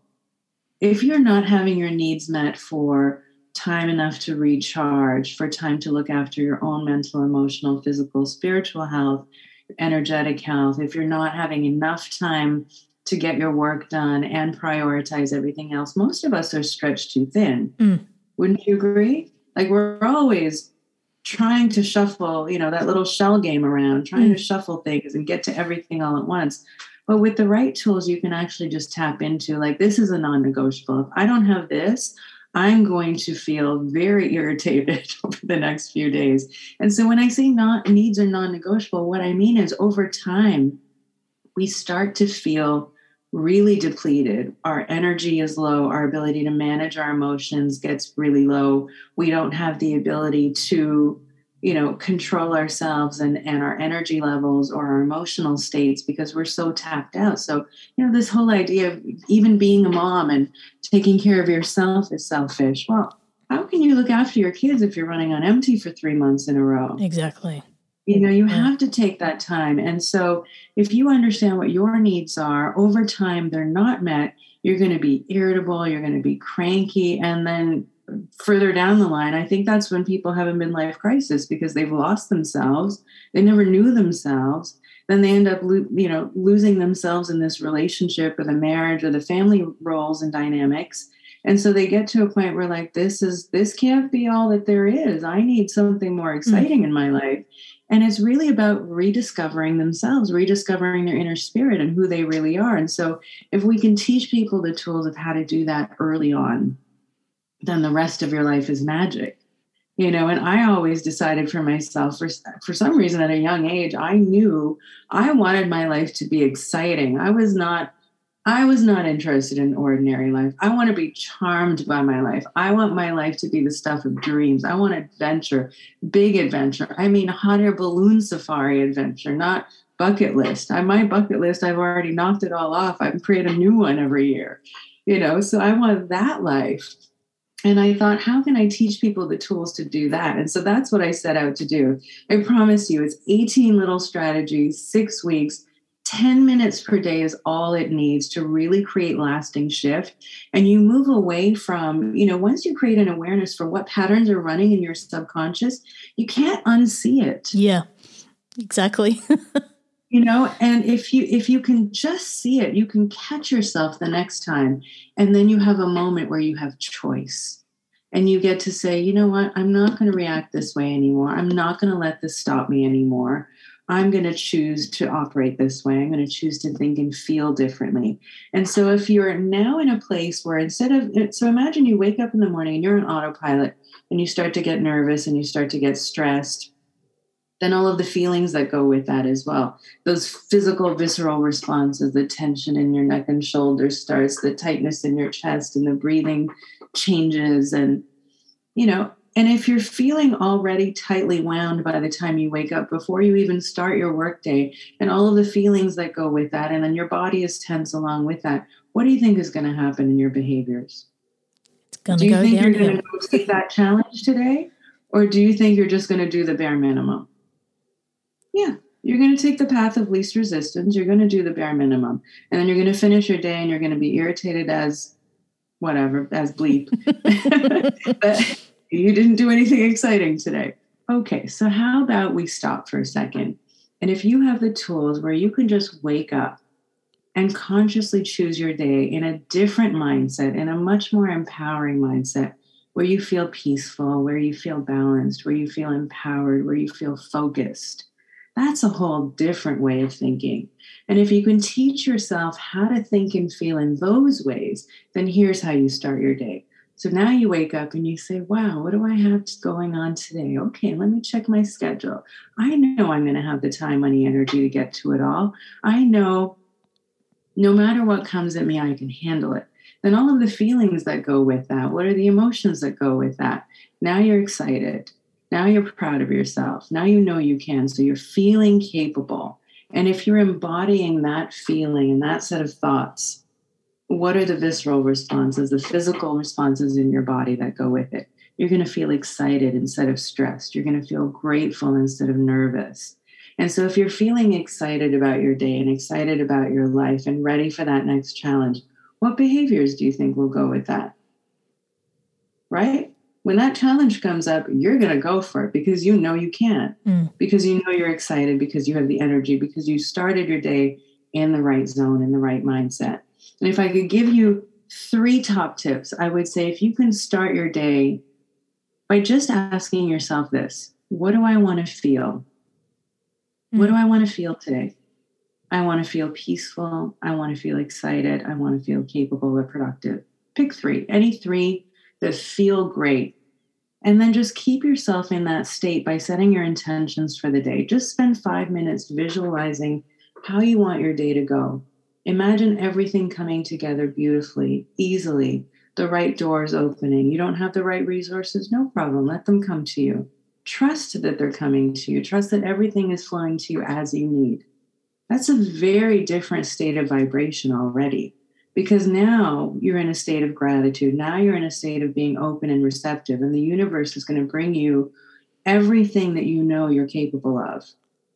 If you're not having your needs met for time enough to recharge, for time to look after your own mental, emotional, physical, spiritual health, energetic health, if you're not having enough time to get your work done and prioritize everything else, most of us are stretched too thin. Mm. Wouldn't you agree? Like, we're always trying to shuffle, you know, that little shell game around, trying mm. to shuffle things and get to everything all at once. But with the right tools, you can actually just tap into, like, this is a non-negotiable. If I don't have this, I'm going to feel very irritated over the next few days. And so when I say not needs are non-negotiable, what I mean is, over time, we start to feel really depleted. Our energy is low. Our ability to manage our emotions gets really low. We don't have the ability to, you know, control ourselves and, and our energy levels or our emotional states because we're so tapped out. So, you know, this whole idea of even being a mom and taking care of yourself is selfish. Well, how can you look after your kids if you're running on empty for three months in a row? Exactly. You know, you have to take that time. And so if you understand what your needs are, over time, they're not met, you're going to be irritable, you're going to be cranky. And then further down the line, I think that's when people have a midlife crisis because they've lost themselves. They never knew themselves. Then they end up, you know, losing themselves in this relationship or the marriage or the family roles and dynamics. And so they get to a point where, like, this is, this can't be all that there is. I need something more exciting mm. in my life. And it's really about rediscovering themselves, rediscovering their inner spirit and who they really are. And so if we can teach people the tools of how to do that early on, then the rest of your life is magic. You know, and I always decided for myself, for, for some reason at a young age, I knew I wanted my life to be exciting. I was not I was not interested in ordinary life. I want to be charmed by my life. I want my life to be the stuff of dreams. I want adventure, big adventure. I mean, hot air balloon safari adventure, not bucket list. I, my bucket list, I've already knocked it all off. I create a new one every year, you know, so I want that life. And I thought, how can I teach people the tools to do that? And so that's what I set out to do. I promise you, it's eighteen little strategies, six weeks, ten minutes per day is all it needs to really create lasting shift. And you move away from, you know, once you create an awareness for what patterns are running in your subconscious, you can't unsee it. Yeah, exactly. You know, and if you if you can just see it, you can catch yourself the next time. And then you have a moment where you have choice. And you get to say, you know what, I'm not going to react this way anymore. I'm not going to let this stop me anymore. I'm going to choose to operate this way. I'm going to choose to think and feel differently. And so if you're now in a place where instead of, so imagine you wake up in the morning and you're on autopilot and you start to get nervous and you start to get stressed, then all of the feelings that go with that as well. Those physical, visceral responses, the tension in your neck and shoulders starts, the tightness in your chest and the breathing changes. And, you know, and if you're feeling already tightly wound by the time you wake up, before you even start your workday, and all of the feelings that go with that, and then your body is tense along with that, what do you think is going to happen in your behaviors? It's going to go Do you think downhill. you're going to go take that challenge today? Or do you think you're just going to do the bare minimum? Yeah, you're going to take the path of least resistance. You're going to do the bare minimum. And then you're going to finish your day and you're going to be irritated as whatever, as bleep. But you didn't do anything exciting today. Okay, so how about we stop for a second? And if you have the tools where you can just wake up and consciously choose your day in a different mindset, in a much more empowering mindset, where you feel peaceful, where you feel balanced, where you feel empowered, where you feel focused, that's a whole different way of thinking. And if you can teach yourself how to think and feel in those ways, then here's how you start your day. So now you wake up and you say, wow, what do I have going on today? Okay, let me check my schedule. I know I'm going to have the time, money, energy to get to it all. I know no matter what comes at me, I can handle it. Then all of the feelings that go with that, what are the emotions that go with that? Now you're excited. Now you're proud of yourself. Now you know you can. So you're feeling capable. And if you're embodying that feeling and that set of thoughts, what are the visceral responses, the physical responses in your body that go with it? You're going to feel excited instead of stressed. You're going to feel grateful instead of nervous. And so if you're feeling excited about your day and excited about your life and ready for that next challenge, what behaviors do you think will go with that? Right? When that challenge comes up, you're going to go for it because you know you can, mm. because you know you're excited, because you have the energy, because you started your day in the right zone, in the right mindset. And if I could give you three top tips, I would say if you can start your day by just asking yourself this, what do I want to feel? Mm. What do I want to feel today? I want to feel peaceful. I want to feel excited. I want to feel capable or productive. Pick three, any three that feel great. And then just keep yourself in that state by setting your intentions for the day. Just spend five minutes visualizing how you want your day to go. Imagine everything coming together beautifully, easily, the right doors opening. You don't have the right resources? No problem. Let them come to you. Trust that they're coming to you. Trust that everything is flowing to you as you need. That's a very different state of vibration already. Because now you're in a state of gratitude. Now you're in a state of being open and receptive. And the universe is going to bring you everything that you know you're capable of.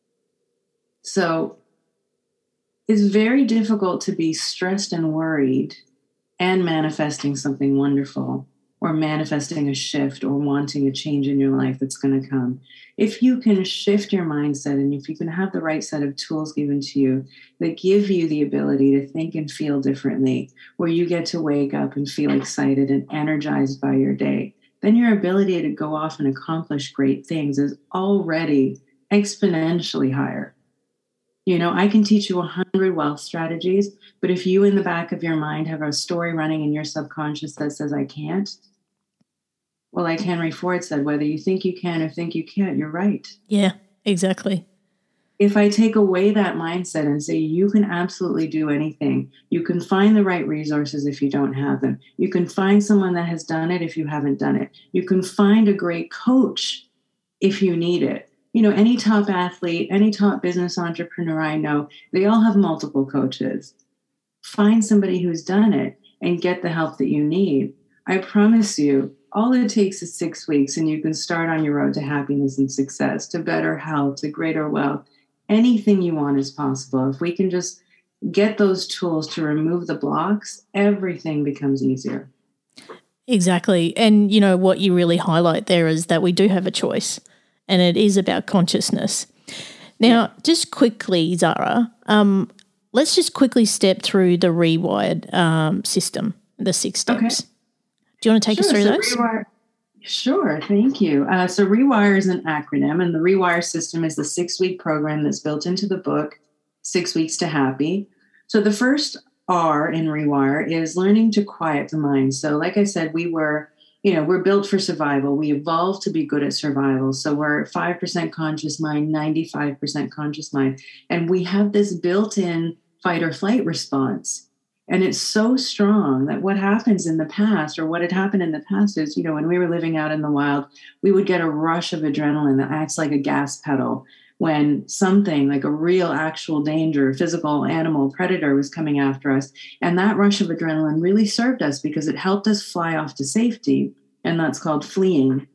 So it's very difficult to be stressed and worried and manifesting something wonderful, or manifesting a shift, or wanting a change in your life that's going to come. If you can shift your mindset, and if you can have the right set of tools given to you that give you the ability to think and feel differently, where you get to wake up and feel excited and energized by your day, then your ability to go off and accomplish great things is already exponentially higher. You know, I can teach you a hundred wealth strategies, but if you in the back of your mind have a story running in your subconscious that says, I can't, well, like Henry Ford said, whether you think you can or think you can't, you're right. Yeah, exactly. If I take away that mindset and say, you can absolutely do anything, you can find the right resources if you don't have them. You can find someone that has done it if you haven't done it. You can find a great coach if you need it. You know, any top athlete, any top business entrepreneur I know, they all have multiple coaches. Find somebody who's done it and get the help that you need. I promise you, all it takes is six weeks and you can start on your road to happiness and success, to better health, to greater wealth. Anything you want is possible. If we can just get those tools to remove the blocks, everything becomes easier. Exactly. And, you know, what you really highlight there is that we do have a choice, and it is about consciousness. Now, just quickly, Zara, um, let's just quickly step through the Rewired um, system, the six steps. Okay. Do you want to take Sure. us through so those? Rewire, sure. Thank you. Uh, so Rewire is an acronym, and the Rewire system is the six-week program that's built into the book, Six Weeks to Happy. So the first R in Rewire is learning to quiet the mind. So like I said, we were, you know, we're built for survival. We evolved to be good at survival. So we're five percent conscious mind, ninety-five percent conscious mind. And we have this built-in fight or flight response. And it's so strong that what happens in the past, or what had happened in the past is, you know, when we were living out in the wild, we would get a rush of adrenaline that acts like a gas pedal when something like a real actual danger, physical animal predator was coming after us. And that rush of adrenaline really served us because it helped us fly off to safety. And that's called fleeing.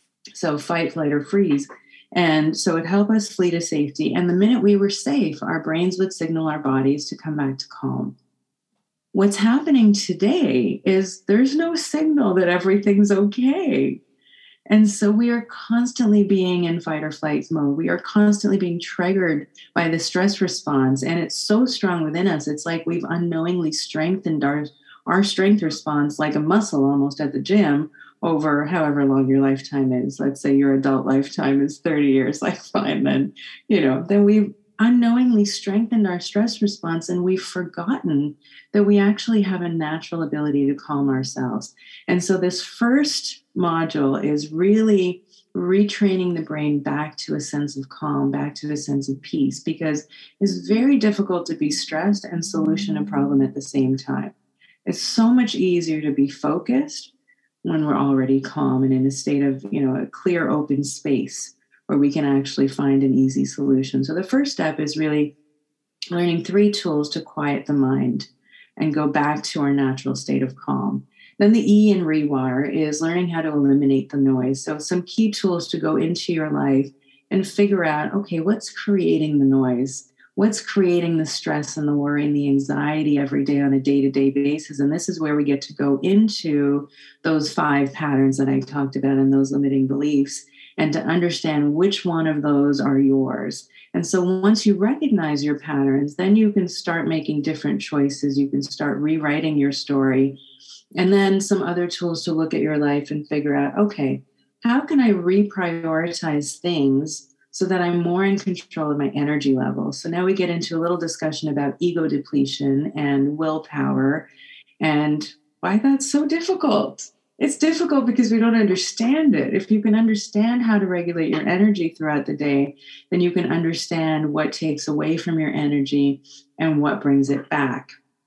So fight, flight, or freeze. And so it helped us flee to safety. And the minute we were safe, our brains would signal our bodies to come back to calm. What's happening today is there's no signal that everything's okay. And so we are constantly being in fight or flight mode. We are constantly being triggered by the stress response. And it's so strong within us. It's like we've unknowingly strengthened our, our strength response like a muscle almost at the gym over however long your lifetime is. Let's say your adult lifetime is thirty years, like fine, then, you know, then we've unknowingly strengthened our stress response, and we've forgotten that we actually have a natural ability to calm ourselves. And so this first module is really retraining the brain back to a sense of calm, back to a sense of peace, because it's very difficult to be stressed and solution a problem at the same time. It's so much easier to be focused when we're already calm and in a state of, you know, a clear, open space where we can actually find an easy solution. So the first step is really learning three tools to quiet the mind and go back to our natural state of calm. Then the E in Rewire is learning how to eliminate the noise. So some key tools to go into your life and figure out, okay, what's creating the noise? What's creating the stress and the worry and the anxiety every day on a day-to-day basis? And this is where we get to go into those five patterns that I talked about and those limiting beliefs, and to understand which one of those are yours. And so once you recognize your patterns, then you can start making different choices. You can start rewriting your story. And then some other tools to look at your life and figure out, okay, how can I reprioritize things so that I'm more in control of my energy levels? So now we get into a little discussion about ego depletion and willpower and why that's so difficult. It's difficult because we don't understand it. If you can understand how to regulate your energy throughout the day, then you can understand what takes away from your energy and what brings it back.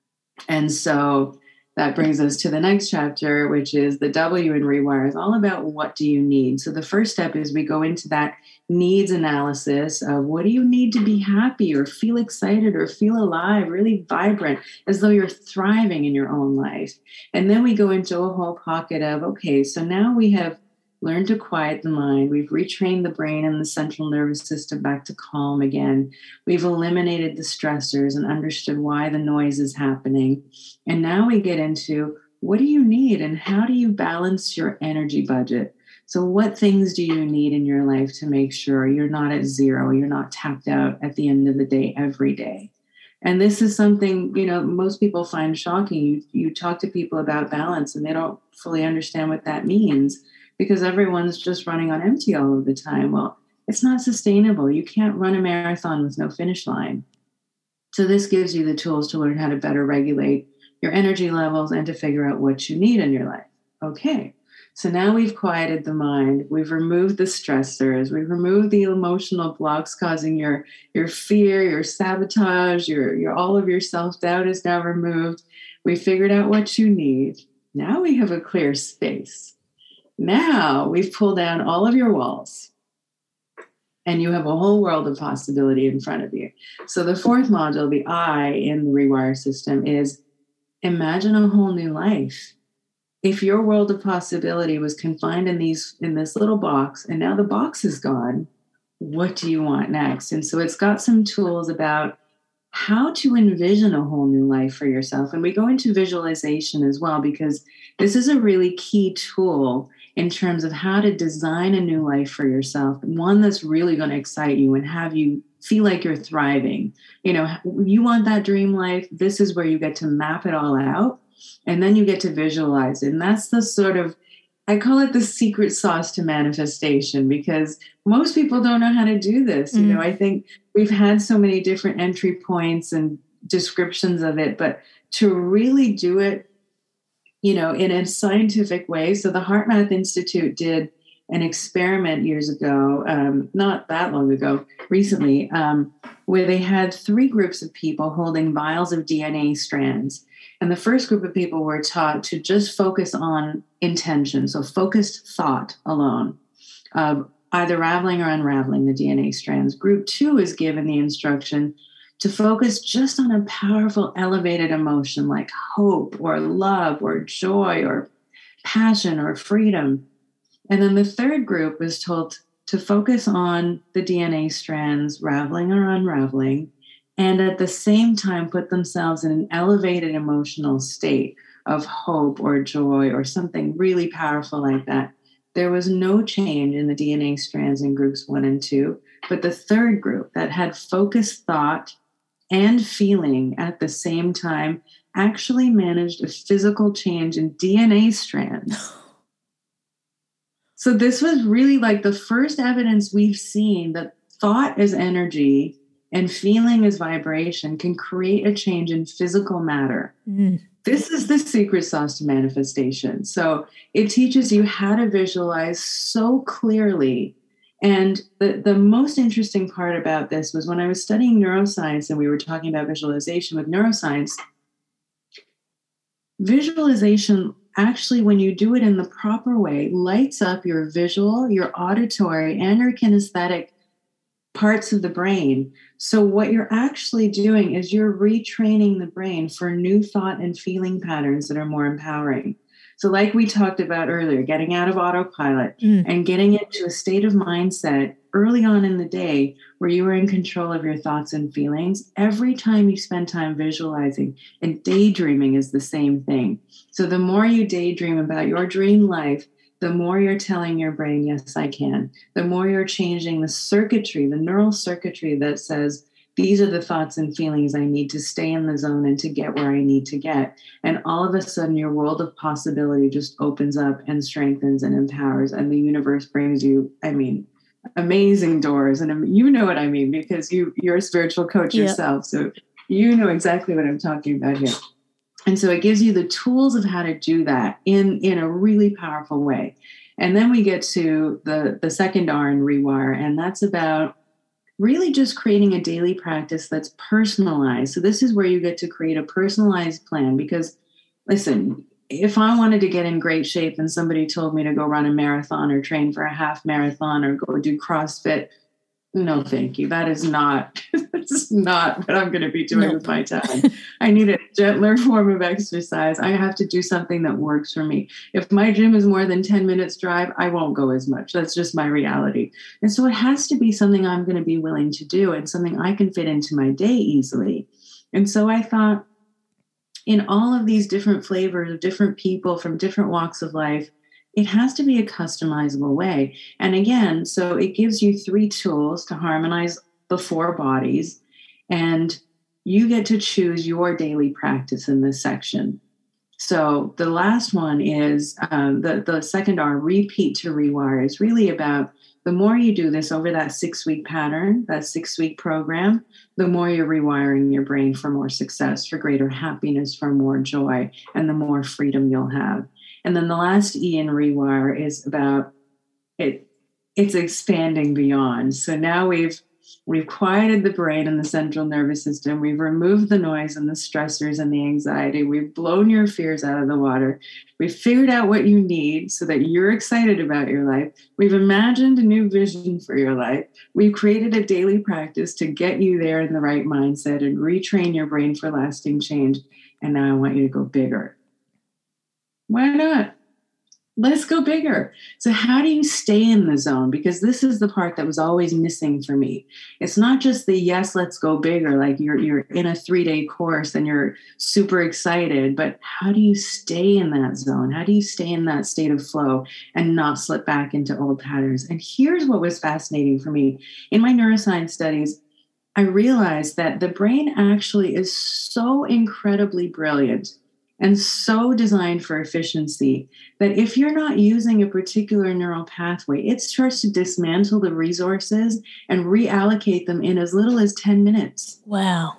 And so that brings us to the next chapter, which is the W in Rewire is all about what do you need. So the first step is we go into that needs analysis of what do you need to be happy or feel excited or feel alive, really vibrant, as though you're thriving in your own life. And then we go into a whole pocket of, okay, so now we have learned to quiet the mind. We've retrained the brain and the central nervous system back to calm again. We've eliminated the stressors and understood why the noise is happening. And now we get into what do you need and how do you balance your energy budget? So what things do you need in your life to make sure you're not at zero, you're not tapped out at the end of the day every day? And this is something, you know, most people find shocking. You, you talk to people about balance and they don't fully understand what that means because everyone's just running on empty all of the time. Well, it's not sustainable. You can't run a marathon with no finish line. So this gives you the tools to learn how to better regulate your energy levels and to figure out what you need in your life. Okay. So now we've quieted the mind, we've removed the stressors, we've removed the emotional blocks causing your, your fear, your sabotage, your, your all of your self-doubt is now removed. We figured out what you need. Now we have a clear space. Now we've pulled down all of your walls and you have a whole world of possibility in front of you. So the fourth module, the I in the Rewire system, is imagine a whole new life. If your world of possibility was confined in these in this little box and now the box is gone, what do you want next? And so it's got some tools about how to envision a whole new life for yourself. And we go into visualization as well, because this is a really key tool in terms of how to design a new life for yourself, one that's really going to excite you and have you feel like you're thriving. You know, you want that dream life. This is where you get to map it all out. And then you get to visualize it. And that's the sort of, I call it the secret sauce to manifestation, because most people don't know how to do this. Mm. You know, I think we've had so many different entry points and descriptions of it, but to really do it, you know, in a scientific way. So the HeartMath Institute did an experiment years ago, um, not that long ago, recently, um, where they had three groups of people holding vials of D N A strands. And the first group of people were taught to just focus on intention, so focused thought alone, of either raveling or unraveling the D N A strands. Group two is given the instruction to focus just on a powerful, elevated emotion like hope or love or joy or passion or freedom. And then the third group was told to focus on the D N A strands, raveling or unraveling, and at the same time put themselves in an elevated emotional state of hope or joy or something really powerful like that. There was no change in the D N A strands in groups one and two, but the third group that had focused thought and feeling at the same time actually managed a physical change in D N A strands. So this was really like the first evidence we've seen that thought as energy and feeling as vibration can create a change in physical matter. Mm. This is the secret sauce to manifestation. So it teaches you how to visualize so clearly. And the, the most interesting part about this was when I was studying neuroscience and we were talking about visualization with neuroscience, visualization actually, when you do it in the proper way, lights up your visual, your auditory, and your kinesthetic parts of the brain. So what you're actually doing is you're retraining the brain for new thought and feeling patterns that are more empowering. So like we talked about earlier, getting out of autopilot mm. and getting into a state of mindset early on in the day where you are in control of your thoughts and feelings. Every time you spend time visualizing, and daydreaming is the same thing. So the more you daydream about your dream life, the more you're telling your brain, yes, I can. The more you're changing the circuitry, the neural circuitry that says, these are the thoughts and feelings I need to stay in the zone and to get where I need to get. And all of a sudden, your world of possibility just opens up and strengthens and empowers. And the universe brings you, I mean, amazing doors. And you know what I mean, because you, you're a spiritual coach yep. yourself. So you know exactly what I'm talking about here. And so it gives you the tools of how to do that in, in a really powerful way. And then we get to the, the second R in Rewire, and that's about really just creating a daily practice that's personalized. So this is where you get to create a personalized plan, because listen, if I wanted to get in great shape and somebody told me to go run a marathon or train for a half marathon or go do CrossFit, no, thank you. That is not, that's not what I'm going to be doing nope. with my time. I need a gentler form of exercise. I have to do something that works for me. If my gym is more than ten minutes drive, I won't go as much. That's just my reality. And so it has to be something I'm going to be willing to do and something I can fit into my day easily. And so I thought, in all of these different flavors of different people from different walks of life, it has to be a customizable way. And again, so it gives you three tools to harmonize the four bodies, and you get to choose your daily practice in this section. So the last one is um, the, the second R, repeat to rewire, is really about the more you do this over that six-week pattern, that six-week program, the more you're rewiring your brain for more success, for greater happiness, for more joy, and the more freedom you'll have. And then the last E in Rewire is about it. It's expanding beyond. So now we've we've quieted the brain and the central nervous system. We've removed the noise and the stressors and the anxiety. We've blown your fears out of the water. We've figured out what you need so that you're excited about your life. We've imagined a new vision for your life. We've created a daily practice to get you there in the right mindset and retrain your brain for lasting change. And now I want you to go bigger. Why not? Let's go bigger. So how do you stay in the zone? Because this is the part that was always missing for me. It's not just the yes, let's go bigger, like you're you're in a three-day course and you're super excited, but how do you stay in that zone? How do you stay in that state of flow and not slip back into old patterns? And here's what was fascinating for me. In my neuroscience studies, I realized that the brain actually is so incredibly brilliant and so designed for efficiency that if you're not using a particular neural pathway, it starts to dismantle the resources and reallocate them in as little as ten minutes. Wow.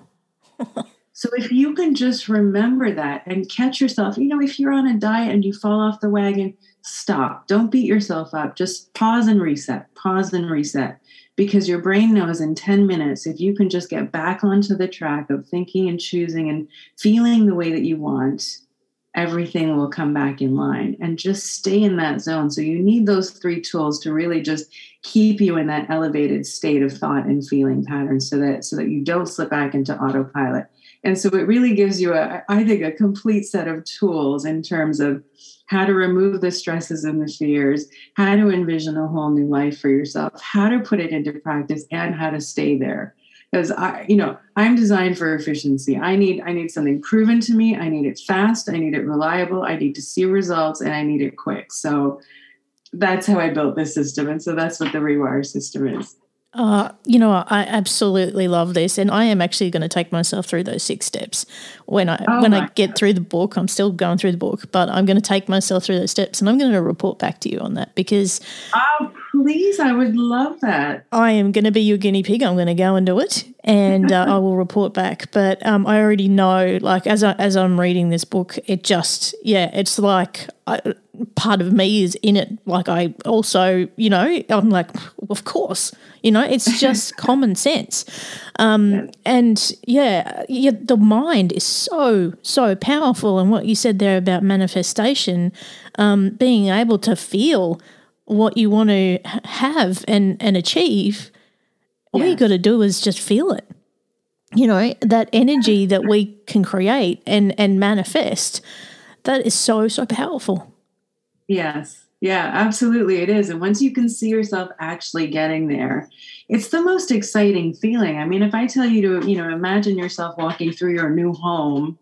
So if you can just remember that and catch yourself, you know, if you're on a diet and you fall off the wagon, stop. Don't beat yourself up. Just pause and reset, pause and reset. Because your brain knows in ten minutes, if you can just get back onto the track of thinking and choosing and feeling the way that you want, everything will come back in line, and just stay in that zone. So you need those three tools to really just keep you in that elevated state of thought and feeling pattern so that, so that you don't slip back into autopilot. And so it really gives you, a, I think, a complete set of tools in terms of how to remove the stresses and the fears, how to envision a whole new life for yourself, how to put it into practice, and how to stay there. Because I, you know, I'm designed for efficiency. I need, I need something proven to me. I need it fast. I need it reliable. I need to see results, and I need it quick. So that's how I built this system. And so that's what the Rewire system is. Uh, you know, I absolutely love this, and I am actually going to take myself through those six steps when I Oh when I my get God. through the book. I'm still going through the book, but I'm going to take myself through those steps, and I'm going to report back to you on that because Oh, please, I would love that. I am going to be your guinea pig. I'm going to go and do it, and uh, I will report back. But um, I already know, like as I, as I'm reading this book, it just yeah, it's like I, part of me is in it. Like I also, you know, I'm like, of course, you know, it's just common sense. Um, Yes. and yeah, yeah, the mind is so so powerful, and what you said there about manifestation, um, being able to feel what you want to h- have and, and achieve, all you Yes. got to do is just feel it. You know, that energy that we can create and, and manifest, that is so, so powerful. Yes. Yeah, absolutely. It is. And once you can see yourself actually getting there, it's the most exciting feeling. I mean, if I tell you to, you know, imagine yourself walking through your new home,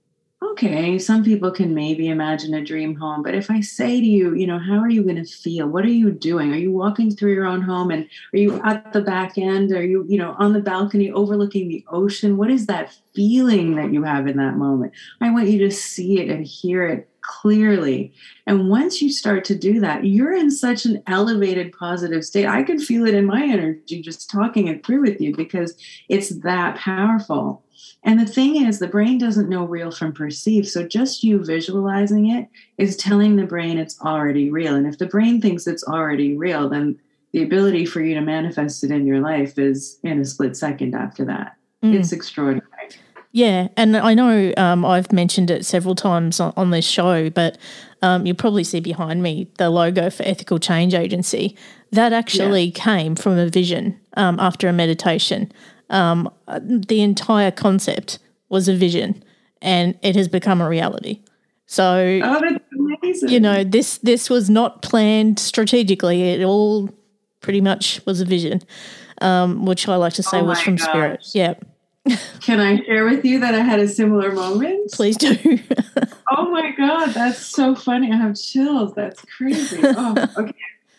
okay, some people can maybe imagine a dream home. But if I say to you, you know, how are you going to feel? What are you doing? Are you walking through your own home, and are you at the back end? Are you, you know, on the balcony overlooking the ocean? What is that feeling that you have in that moment? I want you to see it and hear it clearly. And once you start to do that, you're in such an elevated, positive state. I can feel it in my energy just talking it through with you because it's that powerful. And the thing is, the brain doesn't know real from perceived. So just you visualizing it is telling the brain it's already real. And if the brain thinks it's already real, then the ability for you to manifest it in your life is in a split second after that. Mm. It's extraordinary. Yeah, and I know um, I've mentioned it several times on, on this show, but um, you'll probably see behind me the logo for Ethical Change Agency. That actually Yeah. came from a vision um, after a meditation. Um, the entire concept was a vision, and it has become a reality. So, Oh, that's amazing. you know, this this was not planned strategically. It all pretty much was a vision, um, which I like to say Oh was my from gosh. spirit. Yeah, Can I share with you that I had a similar moment? please do. Oh my God, that's so funny. I have chills. That's crazy. Oh, okay.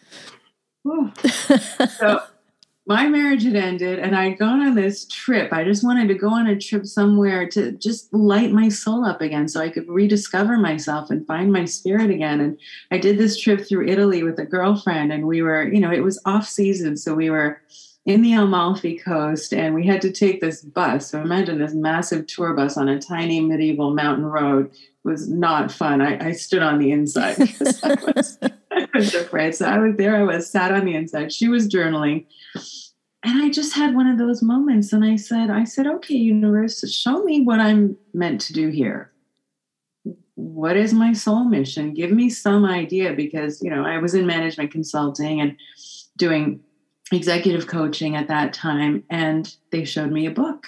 Whew. So my marriage had ended, and I'd gone on this trip. I just wanted to go on a trip somewhere to just light my soul up again so I could rediscover myself and find my spirit again. And I did this trip through Italy with a girlfriend, and we were, you know, it was off season. So we were in the Amalfi Coast, and we had to take this bus. So imagine this massive tour bus on a tiny medieval mountain road. It was not fun. I, I stood on the inside because I was, I was afraid. So I was there. I was sat on the inside. She was journaling. And I just had one of those moments. And I said, I said, okay, universe, show me what I'm meant to do here. What is my soul mission? Give me some idea, because, you know, I was in management consulting and doing executive coaching at that time. And they showed me a book.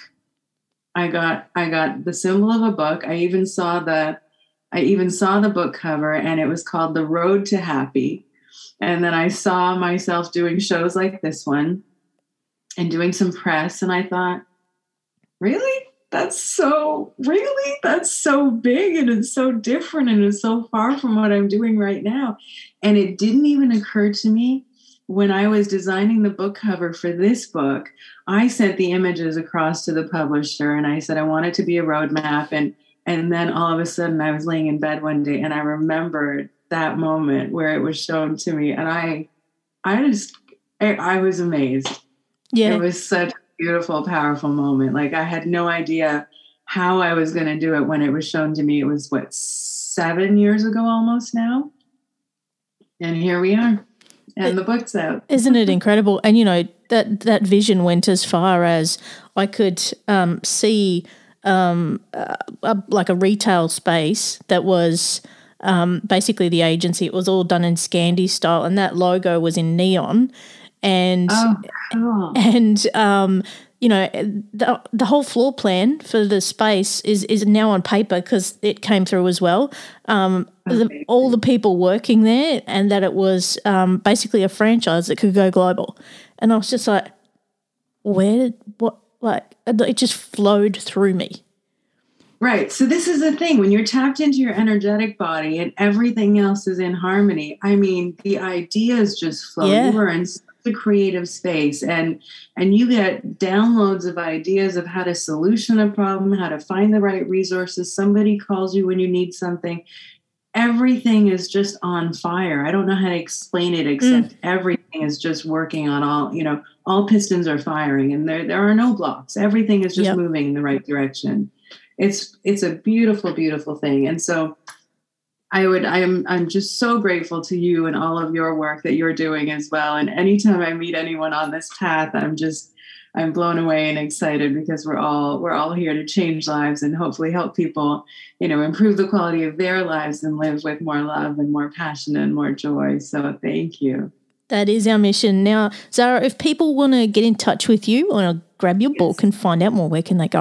I got, I got the symbol of a book. I even saw the, I even saw the book cover, and it was called The Road to Happy. And then I saw myself doing shows like this one and doing some press. And I thought, really? That's so, really? That's so big, and it's so different, and it's so far from what I'm doing right now. And it didn't even occur to me when I was designing the book cover for this book, I sent the images across to the publisher and I said I want it to be a roadmap. And and then all of a sudden I was laying in bed one day and I remembered that moment where it was shown to me. And I I just I, I was amazed. Yeah. It was such a beautiful, powerful moment. Like I had no idea how I was going to do it when it was shown to me. It was what, seven years ago almost now. And here we are. And it, the book's out. Isn't it incredible? And, you know, that, that vision went as far as I could um, see um, uh, a, like a retail space that was um, basically the agency. It was all done in Scandi style and that logo was in neon. And, oh, cool. and um, you know, the, the whole floor plan for the space is, is now on paper because it came through as well. Um, the, all the people working there and that it was um, basically a franchise that could go global. And I was just like, where did, what, like, it just flowed through me. Right. So this is the thing. When you're tapped into your energetic body and everything else is in harmony, I mean, the ideas just flow. Yeah. You are in the creative space and and you get downloads of ideas of how to solution a problem, how to find the right resources. Somebody calls you when you need something. Everything is just on fire. I don't know how to explain it except mm. everything is just working on all, you know, all pistons are firing and there there are no blocks. Everything is just yep. moving in the right direction. It's it's a beautiful, beautiful thing. And so I would, I'm, I'm just so grateful to you and all of your work that you're doing as well. And anytime I meet anyone on this path, I'm just, I'm blown away and excited because we're all, we're all here to change lives and hopefully help people, you know, improve the quality of their lives and live with more love and more passion and more joy. So thank you. That is our mission. Now, Zara, if people want to get in touch with you or grab your yes. book and find out more, where can they go?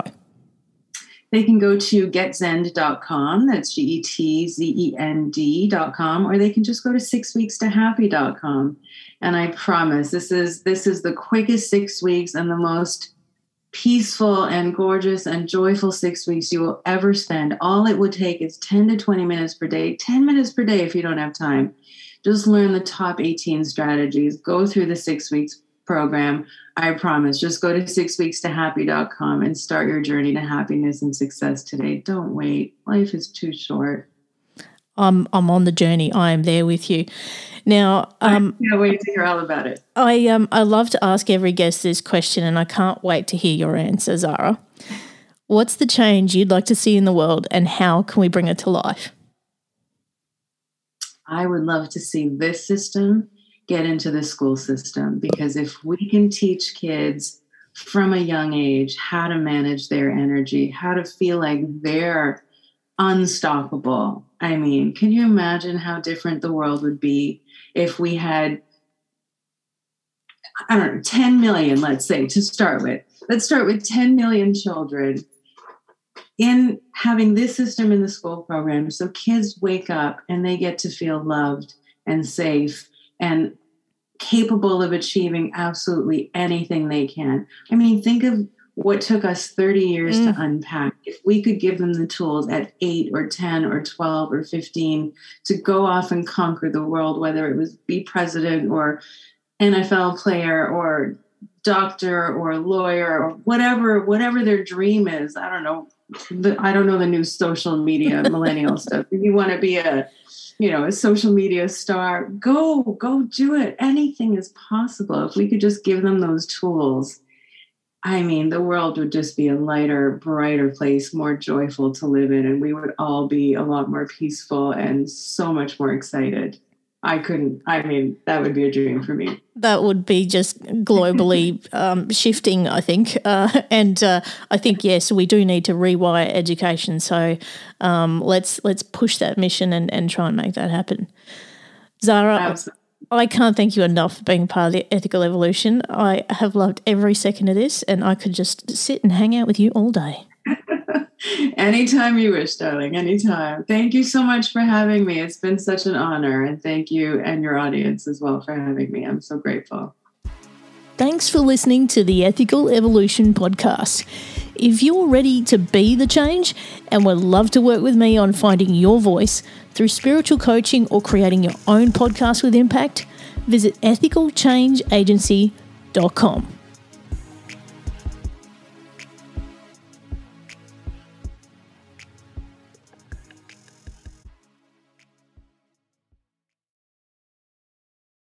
They can go to get zend dot com. That's G E T Z E N D dot com, or they can just go to six weeks to happy dot com. And I promise this is this is the quickest six weeks and the most peaceful and gorgeous and joyful six weeks you will ever spend. All it would take is ten to twenty minutes per day, ten minutes per day if you don't have time. Just learn the top eighteen strategies. Go through the six weeks program. I promise. Just go to six weeks to happy dot com and start your journey to happiness and success today. Don't wait. Life is too short. I'm I'm on the journey. I am there with you. Now, um, I can't wait to hear all about it. I um I love to ask every guest this question, and I can't wait to hear your answer, Zara. What's the change you'd like to see in the world, and how can we bring it to life? I would love to see this system get into the school system, because if we can teach kids from a young age how to manage their energy, how to feel like they're unstoppable. I mean, can you imagine how different the world would be if we had, I don't know, ten million, let's say, to start with. Let's start with ten million children in having this system in the school program. So kids wake up and they get to feel loved and safe and capable of achieving absolutely anything they can. I mean, think of what took us thirty years mm. to unpack. If we could give them the tools at eight or ten or twelve or fifteen to go off and conquer the world, whether it was be president or N F L player or doctor or lawyer or whatever, whatever their dream is. I don't know. The, I don't know the new social media millennial stuff. If you want to be a you know, a social media star, go, go do it. Anything is possible. If we could just give them those tools, I mean, the world would just be a lighter, brighter place, more joyful to live in. And we would all be a lot more peaceful and so much more excited. I couldn't, I mean, that would be a dream for me. That would be just globally um, shifting, I think. Uh, and uh, I think, yes, we do need to rewire education. So um, let's let's push that mission and, and try and make that happen. Zara, Absolutely. I can't thank you enough for being part of the Ethical Evolution. I have loved every second of this, and I could just sit and hang out with you all day. Anytime you wish, darling, anytime. Thank you so much for having me. It's been such an honor, and thank you and your audience as well for having me. I'm so grateful. Thanks for listening to the Ethical Evolution podcast. If you're ready to be the change and would love to work with me on finding your voice through spiritual coaching or creating your own podcast with impact, visit ethical change agency dot com.